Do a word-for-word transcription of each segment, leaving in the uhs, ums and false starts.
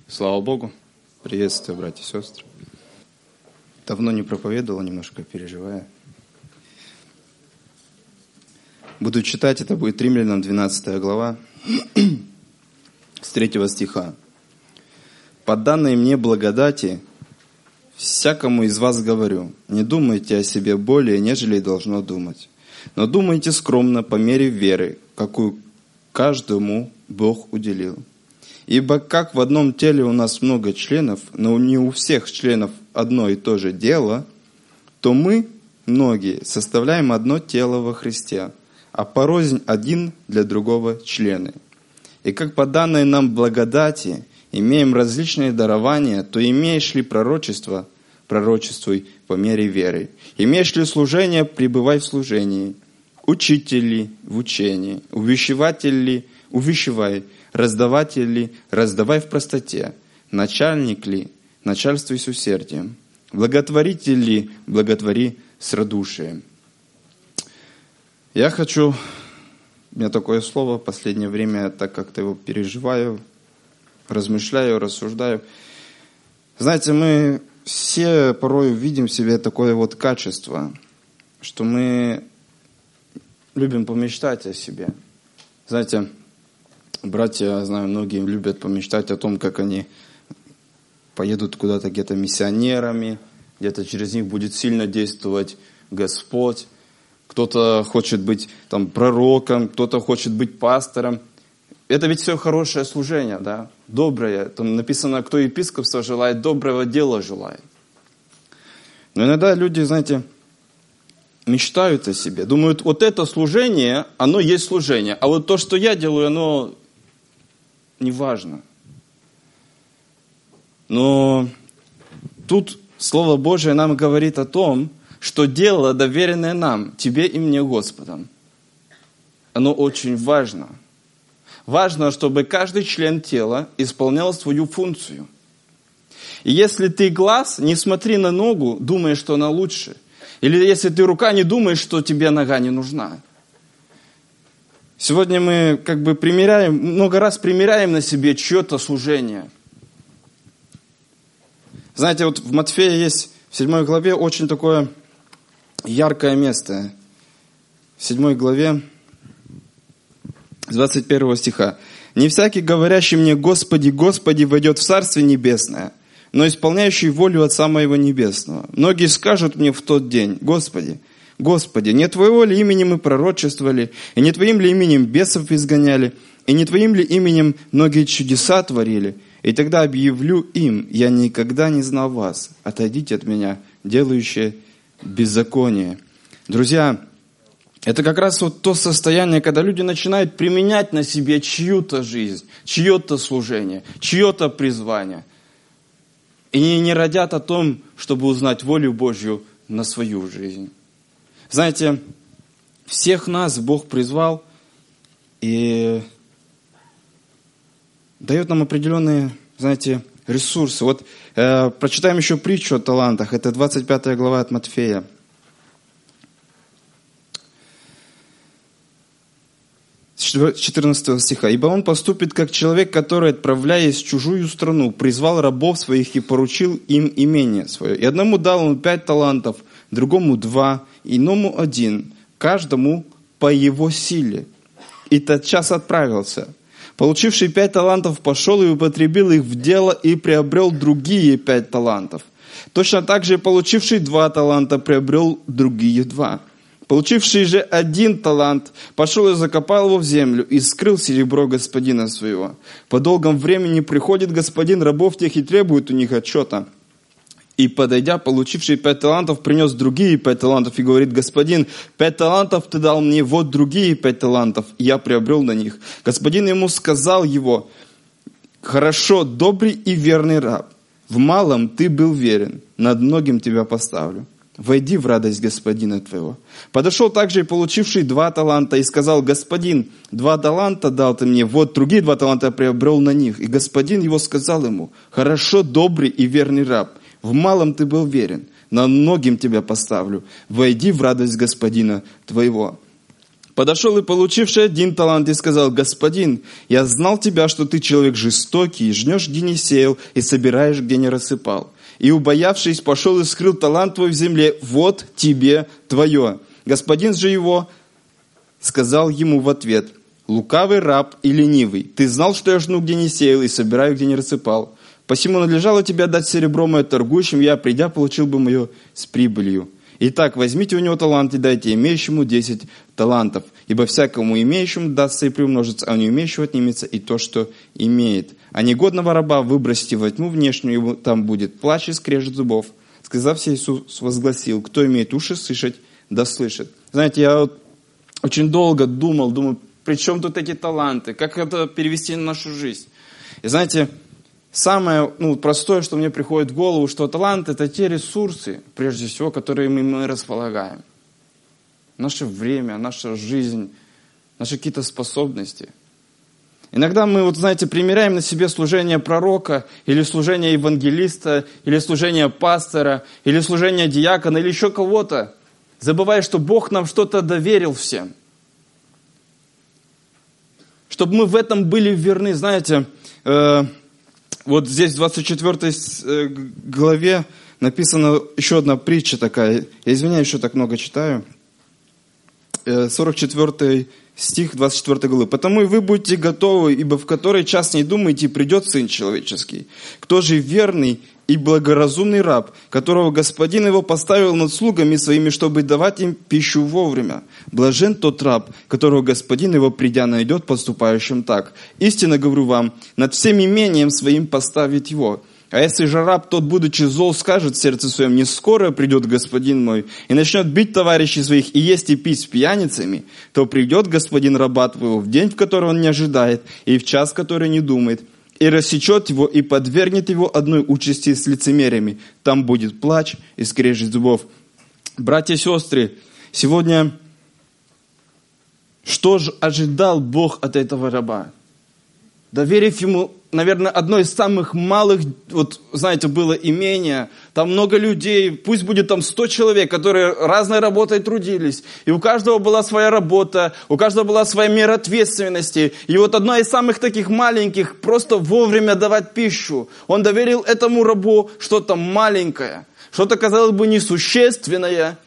Слава Богу. Приветствую, братья и сестры. Давно не проповедовал, немножко переживаю. Буду читать, это будет Римлянам двенадцатая глава, с третьего стиха. «По данной мне благодати всякому из вас говорю, не думайте о себе более, нежели должно думать, но думайте скромно по мере веры, какую каждому Бог уделил. Ибо как в одном теле у нас много членов, но не у всех членов одно и то же дело, то мы, многие, составляем одно тело во Христе, а порознь один для другого члены. И как по данной нам благодати имеем различные дарования, то имеешь ли пророчество, пророчествуй по мере веры. Имеешь ли служение, пребывай в служении. Учитель ли в учении, увещеватель ли, увещевай. Раздаватель ли, раздавай в простоте. Начальник ли, начальствуй с усердием. Благотворитель ли, благотвори с радушием». Я хочу, у меня такое слово, в последнее время я так как-то его переживаю, размышляю, рассуждаю. Знаете, мы все порой видим в себе такое вот качество, что мы любим помечтать о себе. Знаете, братья, я знаю, многие любят помечтать о том, как они поедут куда-то где-то миссионерами, где-то через них будет сильно действовать Господь. Кто-то хочет быть там пророком, кто-то хочет быть пастором. Это ведь все хорошее служение, да? Доброе. Там написано, кто епископство желает, доброго дела желает. Но иногда люди, знаете, мечтают о себе. Думают, вот это служение, оно есть служение. А вот то, что я делаю, оно не важно. Но тут Слово Божие нам говорит о том, что дело, доверенное нам, тебе и мне Господом, оно очень важно. Важно, чтобы каждый член тела исполнял свою функцию. И если ты глаз, не смотри на ногу, думая, что она лучше. Или если ты рука, не думаешь, что тебе нога не нужна. Сегодня мы как бы примеряем, много раз примеряем на себе чье-то служение. Знаете, вот в Матфея есть в седьмой главе очень такое яркое место. В седьмой главе, с двадцать первого стиха. «Не всякий, говорящий мне, Господи, Господи, войдет в Царствие Небесное, но исполняющий волю Отца Моего Небесного. Многие скажут мне в тот день, Господи, Господи, не Твоего ли именем мы пророчествовали, и не Твоим ли именем бесов изгоняли, и не Твоим ли именем многие чудеса творили? И тогда объявлю им, я никогда не знал вас, отойдите от меня, делающие беззаконие». Друзья, это как раз вот то состояние, когда люди начинают применять на себе чью-то жизнь, чье-то служение, чье-то призвание. И не родят о том, чтобы узнать волю Божью на свою жизнь. Знаете, всех нас Бог призвал и дает нам определенные, знаете, ресурсы. Вот э, прочитаем еще притчу о талантах. Это двадцать пятая глава от Матфея. С четырнадцатого стиха. «Ибо он поступит, как человек, который, отправляясь в чужую страну, призвал рабов своих и поручил им имение свое. И одному дал он пять талантов, другому два, иному один, каждому по его силе. И тотчас отправился. Получивший пять талантов пошел и употребил их в дело и приобрел другие пять талантов. Точно так же получивший два таланта приобрел другие два. Получивший же один талант пошел и закопал его в землю и скрыл серебро господина своего. По долгом времени приходит господин рабов тех и требует у них отчета. И, подойдя, получивший пять талантов, принес другие пять талантов и говорит: господин, пять талантов ты дал мне, вот другие пять талантов, я приобрел на них. Господин ему сказал его: хорошо, добрый и верный раб, в малом ты был верен, над многим тебя поставлю. Войди в радость господина твоего. Подошел также и получивший два таланта и сказал: господин, два таланта дал ты мне, вот другие два таланта я приобрел на них. И господин его сказал ему: хорошо, добрый и верный раб, в малом ты был верен, над многим тебя поставлю. Войди в радость господина твоего. Подошел и получивший один талант и сказал: господин, я знал тебя, что ты человек жестокий, жнешь, где не сеял, и собираешь, где не рассыпал. И, убоявшись, пошел и скрыл талант твой в земле, вот тебе твое. Господин же его сказал ему в ответ: лукавый раб и ленивый, ты знал, что я жну, где не сеял, и собираю, где не рассыпал. Посему надлежало тебе отдать серебро мое торгующим, я, придя, получил бы мое с прибылью. Итак, возьмите у него талант и дайте имеющему десять талантов, ибо всякому имеющему дастся и приумножится, а у не имеющего отнимется и то, что имеет. А негодного раба выбросьте во тьму внешнюю, там будет плач и скрежет зубов. Сказав сей, Иисус возгласил: кто имеет уши слышать, да слышит. Знаете, я вот очень долго думал, думаю, при чем тут эти таланты, как это перевести на нашу жизнь. И знаете, самое ну, простое, что мне приходит в голову, что талант – это те ресурсы, прежде всего, которыми мы располагаем. Наше время, наша жизнь, наши какие-то способности. Иногда мы, вот знаете, примеряем на себе служение пророка, или служение евангелиста, или служение пастора, или служение диакона, или еще кого-то, забывая, что Бог нам что-то доверил всем. Чтобы мы в этом были верны. Знаете, э, вот здесь в двадцать четвёртой главе написана еще одна притча такая. Я извиняюсь, что так много читаю. сорок четвёртый стих двадцать четвёртой главы. «Потому и вы будьте готовы, ибо в который час не думаете, придет Сын Человеческий. Кто же верный и благоразумный раб, которого господин его поставил над слугами своими, чтобы давать им пищу вовремя? Блажен тот раб, которого господин его, придя, найдет поступающим так. Истинно говорю вам, над всем имением своим поставит его. А если же раб тот, будучи зол, скажет в сердце своем: не скоро придет господин мой, и начнет бить товарищей своих и есть и пить с пьяницами, то придет господин раба твоего в день, в который он не ожидает, и в час, который не думает, и рассечет его, и подвергнет его одной участи с лицемериями. Там будет плач и скрежет зубов». Братья и сестры, сегодня что же ожидал Бог от этого раба? Доверив ему, наверное, одно из самых малых, вот, знаете, было имение. Там много людей, пусть будет там сто человек, которые разной работой трудились. И у каждого была своя работа, у каждого была своя мера ответственности. И вот одна из самых таких маленьких, просто вовремя давать пищу. Он доверил этому рабу что-то маленькое, что-то, казалось бы, несущественное.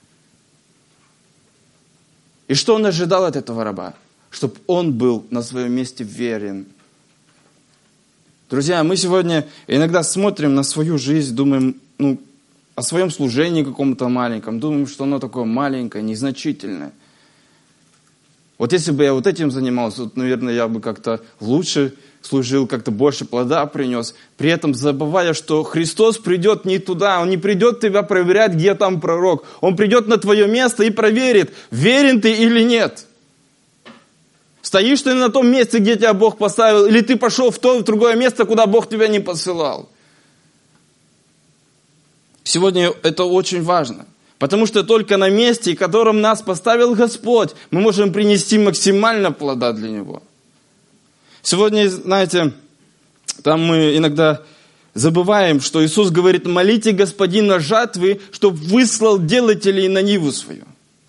И что он ожидал от этого раба? Чтобы он был на своем месте верен. Друзья, мы сегодня иногда смотрим на свою жизнь, думаем ну, о своем служении каком-то маленьком, думаем, что оно такое маленькое, незначительное. Вот если бы я вот этим занимался, вот, наверное, я бы как-то лучше служил, как-то больше плода принес, при этом забывая, что Христос придет не туда, Он не придет тебя проверять, где там пророк. Он придет на твое место и проверит, верен ты или нет. Стоишь ты на том месте, где тебя Бог поставил, или ты пошел в то, в другое место, куда Бог тебя не посылал. Сегодня это очень важно, потому что только на месте, в котором нас поставил Господь, мы можем принести максимально плода для Него. Сегодня, знаете, там мы иногда забываем, что Иисус говорит: молите Господина жатвы, чтобы выслал делателей на ниву свою.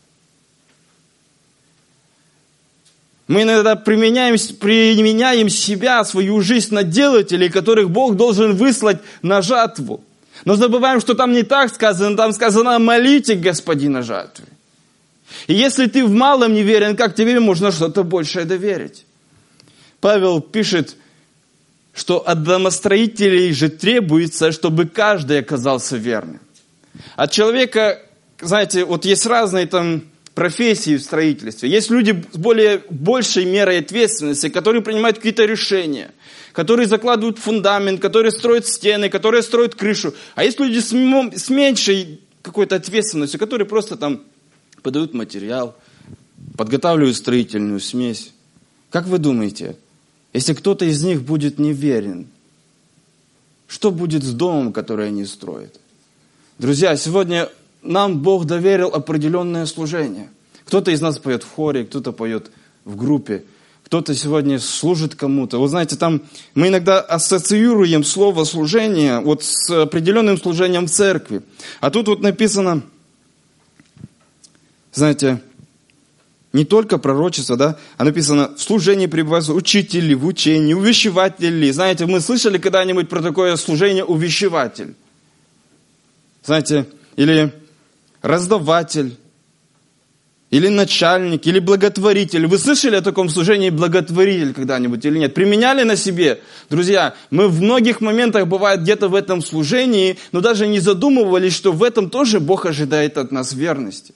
Мы иногда применяем, применяем себя, свою жизнь на делателей, которых Бог должен выслать на жатву. Но забываем, что там не так сказано, там сказано: молите Господина жатвы. И если ты в малом не верен, как тебе можно что-то большее доверить? Павел пишет, что от домостроителей же требуется, чтобы каждый оказался верным. От человека, знаете, вот есть разные там профессии в строительстве. Есть люди с более большей мерой ответственности, которые принимают какие-то решения, которые закладывают фундамент, которые строят стены, которые строят крышу. А есть люди с, с меньшей какой-то ответственностью, которые просто там подают материал, подготавливают строительную смесь. Как вы думаете, если кто-то из них будет неверен, что будет с домом, который они строят? Друзья, сегодня нам Бог доверил определенное служение. Кто-то из нас поет в хоре, кто-то поет в группе, кто-то сегодня служит кому-то. Вы знаете, там мы иногда ассоциируем слово служение вот с определенным служением в церкви. А тут вот написано, знаете, Не только пророчество, да, а написано в служении пребывать, учители, в учении, увещеватели. Знаете, мы слышали когда-нибудь про такое служение увещеватель? Знаете, или раздаватель, или начальник, или благотворитель. Вы слышали о таком служении благотворитель когда-нибудь или нет? Применяли на себе? Друзья, мы в многих моментах, бывает, где-то в этом служении, но даже не задумывались, что в этом тоже Бог ожидает от нас верности.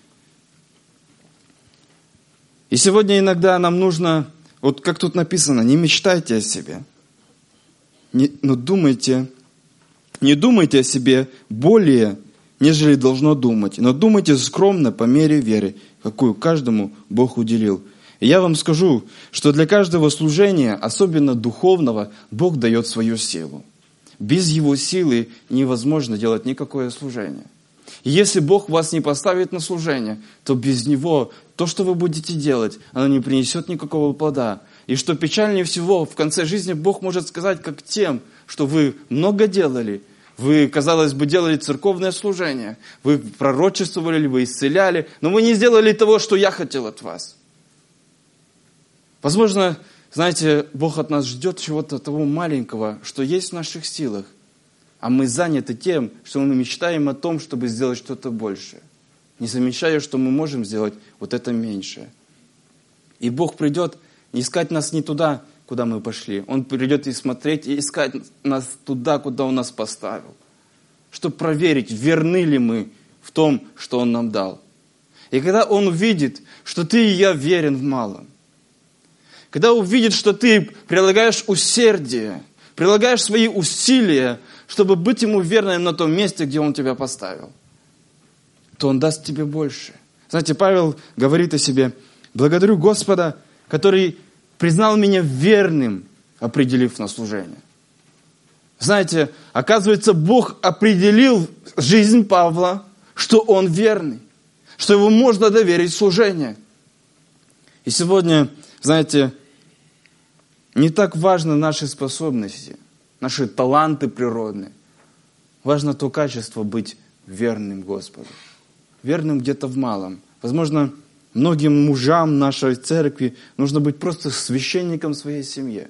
И сегодня иногда нам нужно, вот как тут написано, не мечтайте о себе, не, но думайте, не думайте о себе более, нежели должно думать, но думайте скромно по мере веры, какую каждому Бог уделил. И я вам скажу, что для каждого служения, особенно духовного, Бог дает свою силу. Без Его силы невозможно делать никакое служение. И если Бог вас не поставит на служение, то без Него то, что вы будете делать, оно не принесет никакого плода. И что печальнее всего, в конце жизни Бог может сказать, как тем, что вы много делали, вы, казалось бы, делали церковное служение, вы пророчествовали, вы исцеляли, но вы не сделали того, что я хотел от вас. Возможно, знаете, Бог от нас ждет чего-то того маленького, что есть в наших силах, а мы заняты тем, что мы мечтаем о том, чтобы сделать что-то большее, не замечая, что мы можем сделать вот это меньшее. И Бог придет искать нас не туда, куда мы пошли. Он придет и смотреть, и искать нас туда, куда Он нас поставил. Чтобы проверить, верны ли мы в том, что Он нам дал. И когда Он увидит, что ты и я верен в малом, когда увидит, что ты прилагаешь усердие, прилагаешь свои усилия, чтобы быть Ему верным на том месте, где Он тебя поставил, то Он даст тебе больше. Знаете, Павел говорит о себе: «Благодарю Господа, который признал меня верным, определив на служение». Знаете, оказывается, Бог определил жизнь Павла, что он верный, что его можно доверить служение. И сегодня, знаете, не так важны наши способности, наши таланты природные. Важно то качество быть верным Господу. Верным где-то в малом. Возможно, многим мужам нашей церкви нужно быть просто священником в своей семье.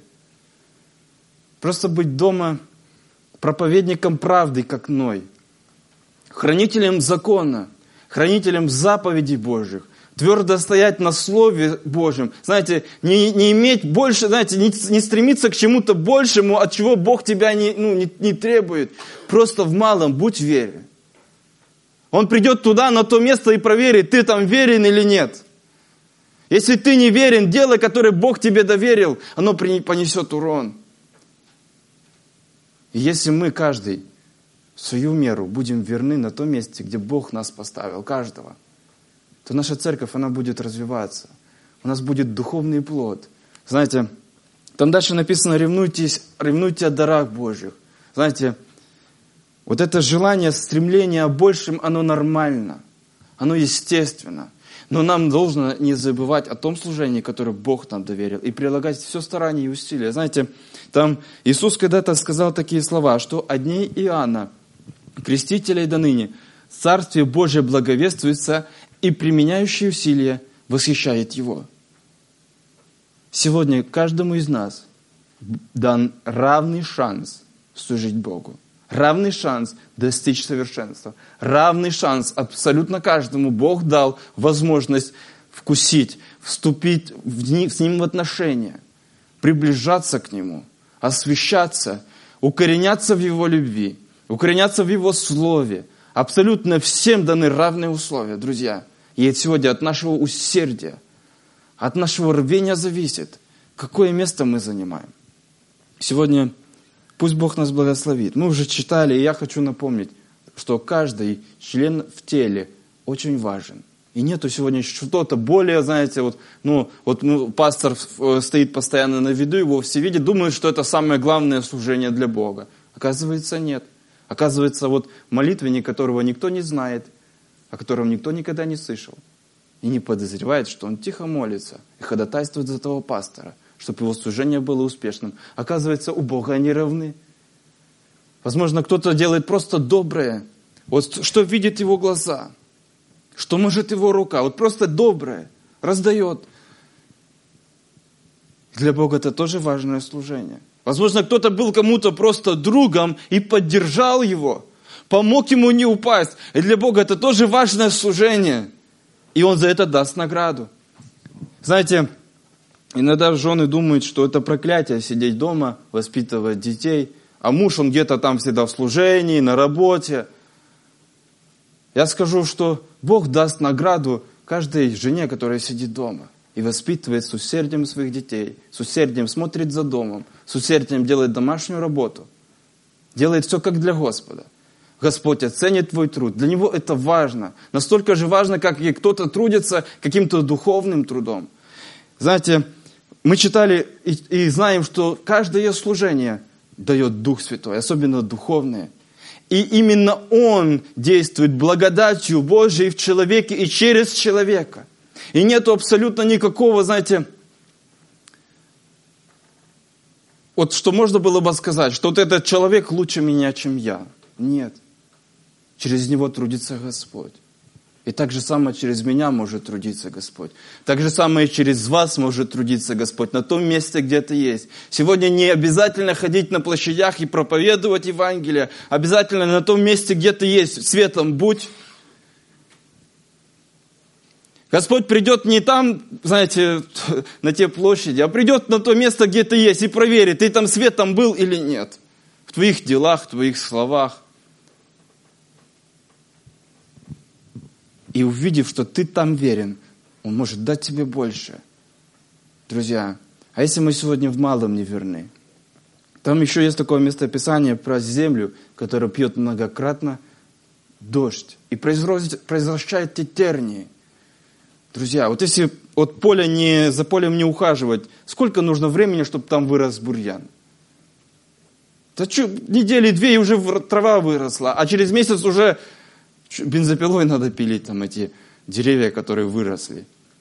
Просто быть дома проповедником правды, как Ной. Хранителем закона, хранителем заповедей Божьих. Твердо стоять на Слове Божьем. Знаете, не, не иметь больше, знаете, не, не стремиться к чему-то большему, от чего Бог тебя не, ну, не, не требует. Просто в малом будь верен. Он придет туда, на то место и проверит, ты там верен или нет. Если ты не верен, дело, которое Бог тебе доверил, оно понесет урон. И если мы, каждый, в свою меру будем верны на том месте, где Бог нас поставил, каждого, то наша церковь, она будет развиваться. У нас будет духовный плод. Знаете, там дальше написано: ревнуйтесь, ревнуйте о дарах Божьих. Знаете, вот это желание, стремление о большем, оно нормально, оно естественно. Но нам должно не забывать о том служении, которое Бог нам доверил, и прилагать все старания и усилия. Знаете, там Иисус когда-то сказал такие слова, что одни Иоанна, крестителя и до ныне, Царствие Божие благовествуется, и применяющие усилия восхищает Его. Сегодня каждому из нас дан равный шанс служить Богу. Равный шанс достичь совершенства. Равный шанс абсолютно каждому. Бог дал возможность вкусить, вступить в ни, с Ним в отношения, приближаться к Нему, освящаться, укореняться в Его любви, укореняться в Его Слове. Абсолютно всем даны равные условия, друзья. И сегодня от нашего усердия, от нашего рвения зависит, какое место мы занимаем. Сегодня пусть Бог нас благословит. Мы уже читали, и я хочу напомнить, что каждый член в теле очень важен. И нету сегодня что-то более, знаете, вот, ну, вот ну, пастор стоит постоянно на виду, его все видят, думают, что это самое главное служение для Бога. Оказывается, нет. Оказывается, вот молитвенник, которого никто не знает, о котором никто никогда не слышал, и не подозревает, что он тихо молится и ходатайствует за того пастора, чтобы его служение было успешным. Оказывается, у Бога они равны. Возможно, кто-то делает просто доброе. Вот что видит его глаза, что может его рука. Вот просто доброе, раздает. Для Бога это тоже важное служение. Возможно, кто-то был кому-то просто другом и поддержал его, помог ему не упасть. И для Бога это тоже важное служение. И Он за это даст награду. Знаете, иногда жены думают, что это проклятие сидеть дома, воспитывать детей, а муж, он где-то там всегда в служении, на работе. Я скажу, что Бог даст награду каждой жене, которая сидит дома и воспитывает с усердием своих детей, с усердием смотрит за домом, с усердием делает домашнюю работу, делает все как для Господа. Господь оценит твой труд. Для Него это важно. Настолько же важно, как и кто-то трудится каким-то духовным трудом. Знаете, мы читали и, и знаем, что каждое служение дает Дух Святой, особенно духовное. И именно Он действует благодатью Божией в человеке и через человека. И нету абсолютно никакого, знаете, вот что можно было бы сказать, что вот этот человек лучше меня, чем я. Нет. Через него трудится Господь. И так же самое через меня может трудиться Господь. Так же самое и через вас может трудиться Господь на том месте, где ты есть. Сегодня не обязательно ходить на площадях и проповедовать Евангелие. Обязательно на том месте, где ты есть, светом будь. Господь придет не там, знаете, на те площади, а придет на то место, где ты есть, и проверит, ты там светом был или нет. В твоих делах, в твоих словах. И увидев, что ты там верен, Он может дать тебе больше. Друзья, а если мы сегодня в малом не верны? Там еще есть такое местописание про землю, которая пьет многократно дождь и произвращает те тернии. Друзья, вот если от поля не, за полем не ухаживать, сколько нужно времени, чтобы там вырос бурьян? Да что, недели две и уже трава выросла, а через месяц уже бензопилой надо пилить там эти деревья, которые выросли.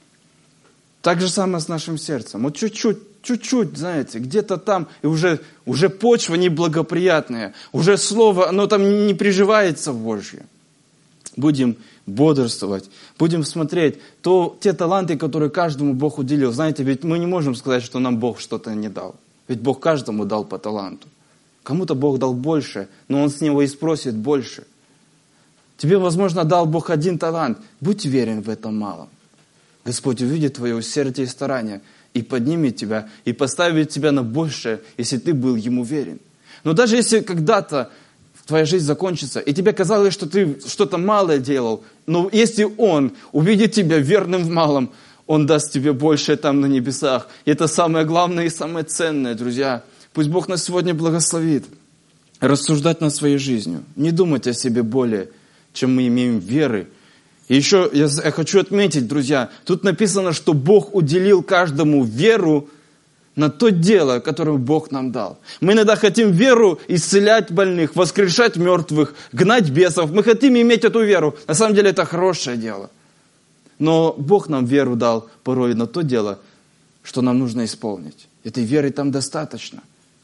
Так же самое с нашим сердцем. Вот чуть-чуть, чуть-чуть, знаете, где-то там, и уже, уже почва неблагоприятная, уже слово, оно там не приживается в Божье. Будем бодрствовать, будем смотреть, то те таланты, которые каждому Бог уделил. Знаете, ведь мы не можем сказать, что нам Бог что-то не дал. Ведь Бог каждому дал по таланту. Кому-то Бог дал больше, но Он с него и спросит больше. Тебе, возможно, дал Бог один талант. Будь верен в этом малом. Господь увидит твое усердие и старание и поднимет тебя, и поставит тебя на большее, если ты был Ему верен. Но даже если когда-то твоя жизнь закончится, и тебе казалось, что ты что-то малое делал, но если Он увидит тебя верным в малом, Он даст тебе больше там на небесах. И это самое главное и самое ценное, друзья. Пусть Бог нас сегодня благословит рассуждать над своей жизнью, не думать о себе более, чем мы имеем веры. И еще я хочу отметить, друзья, тут написано, что Бог уделил каждому веру на то дело, которое Бог нам дал. Мы иногда хотим веру исцелять больных, воскрешать мертвых, гнать бесов. Мы хотим иметь эту веру. На самом деле это хорошее дело. Но Бог нам веру дал порой на то дело, что нам нужно исполнить. Этой веры там достаточно.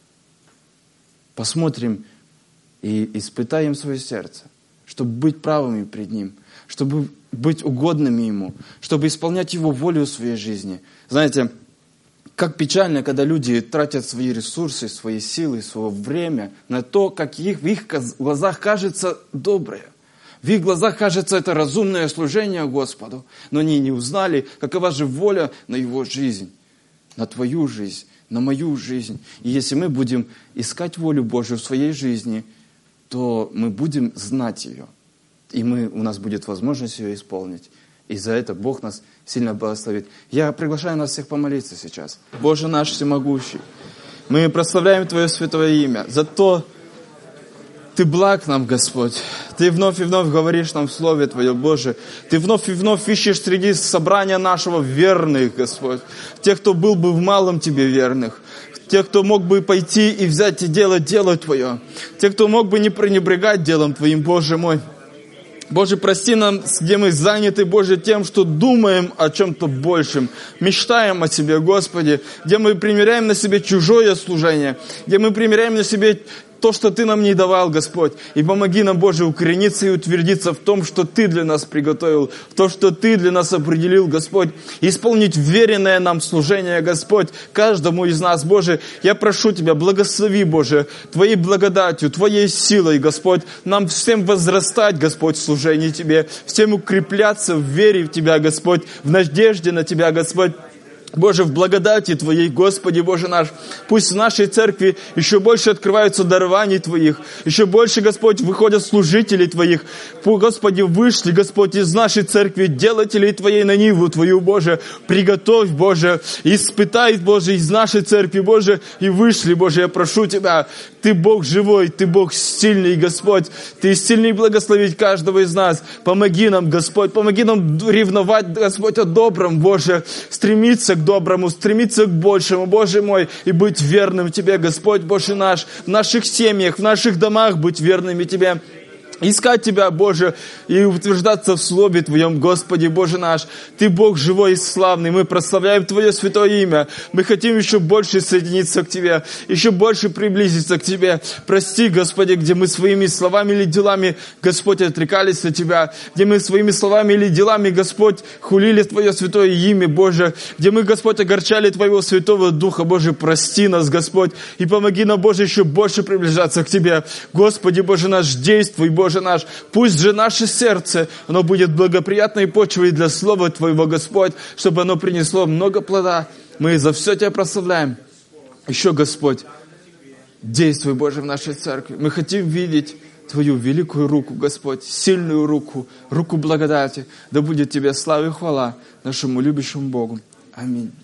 Посмотрим и испытаем свое сердце, чтобы быть правыми пред Ним, чтобы быть угодными Ему, чтобы исполнять Его волю в своей жизни. Знаете, как печально, когда люди тратят свои ресурсы, свои силы, свое время на то, как их, в их глазах кажется доброе. В их глазах кажется это разумное служение Господу, но они не узнали, какова же воля на Его жизнь, на твою жизнь, на мою жизнь. И если мы будем искать волю Божию в своей жизни, то мы будем знать ее. И мы, у нас будет возможность ее исполнить. И за это Бог нас сильно благословит. Я приглашаю нас всех помолиться сейчас. Боже наш всемогущий, мы прославляем Твое святое имя за то, Ты благ нам, Господь. Ты вновь и вновь говоришь нам в Слове Твое, Боже. Ты вновь и вновь ищешь среди собрания нашего верных, Господь. Тех, кто был бы в малом Тебе верных. Тех, кто мог бы пойти и взять и делать дело Твое. Тех, кто мог бы не пренебрегать делом Твоим, Боже мой. Боже, прости нам, где мы заняты, Боже, тем, что думаем о чем-то большем, мечтаем о Себе, Господи, где мы примеряем на себе чужое служение, где мы примеряем на себе то, что Ты нам не давал, Господь. И помоги нам, Боже, укорениться и утвердиться в том, что Ты для нас приготовил, в то, что Ты для нас определил, Господь. Исполнить веренное нам служение, Господь, каждому из нас, Боже. Я прошу Тебя, благослови, Боже, Твоей благодатью, Твоей силой, Господь, нам всем возрастать, Господь, в служении Тебе, всем укрепляться в вере в Тебя, Господь, в надежде на Тебя, Господь. Боже, в благодати Твоей, Господи, Боже наш, пусть в нашей церкви еще больше открываются дарований Твоих, еще больше, Господь, выходят служители Твоих. Господи, вышли, Господь, из нашей церкви делателей Твоей на ниву Твою, Боже, приготовь, Боже, испытай, Боже, из нашей церкви, Боже, и вышли, Боже, я прошу Тебя, Ты Бог живой, Ты Бог сильный, Господь, Ты сильный благословить каждого из нас. Помоги нам, Господь, помоги нам ревновать, Господь, о добром, Боже, стремиться к доброму, стремиться к большему, Боже мой, и быть верным Тебе, Господь, Боже наш, в наших семьях, в наших домах быть верными Тебе. Искать Тебя, Боже, и утверждаться в Слове Твоем, Господи, Боже наш. Ты Бог живой и славный. Мы прославляем Твое святое имя. Мы хотим еще больше соединиться к Тебе, еще больше приблизиться к Тебе. Прости, Господи, где мы своими словами или делами, Господь, отрекались от Тебя, где мы своими словами или делами, Господь, хулили Твое святое имя, Боже, где мы, Господь, огорчали Твоего Святого Духа, Боже, прости нас, Господь, и помоги нам, Боже, еще больше приближаться к Тебе. Господи, Боже наш, действуй, Боже наш, пусть же наше сердце, оно будет благоприятной почвой для Слова Твоего, Господь, чтобы оно принесло много плода. Мы за все Тебя прославляем. Еще, Господь, действуй, Боже, в нашей церкви. Мы хотим видеть Твою великую руку, Господь, сильную руку, руку благодати. Да будет Тебе слава и хвала нашему любящему Богу. Аминь.